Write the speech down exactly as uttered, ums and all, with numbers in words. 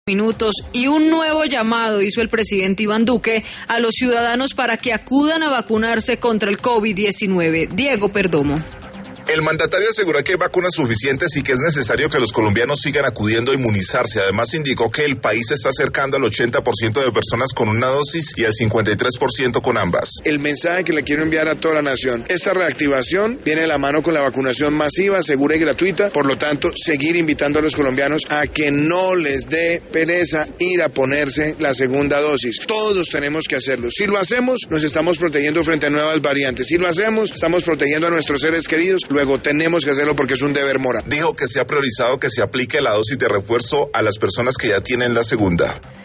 Minutos y un nuevo llamado hizo el presidente Iván Duque a los ciudadanos para que acudan a vacunarse contra el COVID diecinueve. Diego Perdomo. El mandatario aseguró que hay vacunas suficientes y que es necesario que los colombianos sigan acudiendo a inmunizarse. Además, indicó que el país se está acercando al ochenta por ciento de personas con una dosis y al cincuenta y tres por ciento con ambas. El mensaje que le quiero enviar a toda la nación: esta reactivación viene de la mano con la vacunación masiva, segura y gratuita. Por lo tanto, seguir invitando a los colombianos a que no les dé pereza ir a ponerse la segunda dosis. Todos tenemos que hacerlo. Si lo hacemos, nos estamos protegiendo frente a nuevas variantes. Si lo hacemos, estamos protegiendo a nuestros seres queridos. Luego tenemos que hacerlo porque es un deber moral. Dijo que se ha priorizado que se aplique la dosis de refuerzo a las personas que ya tienen la segunda.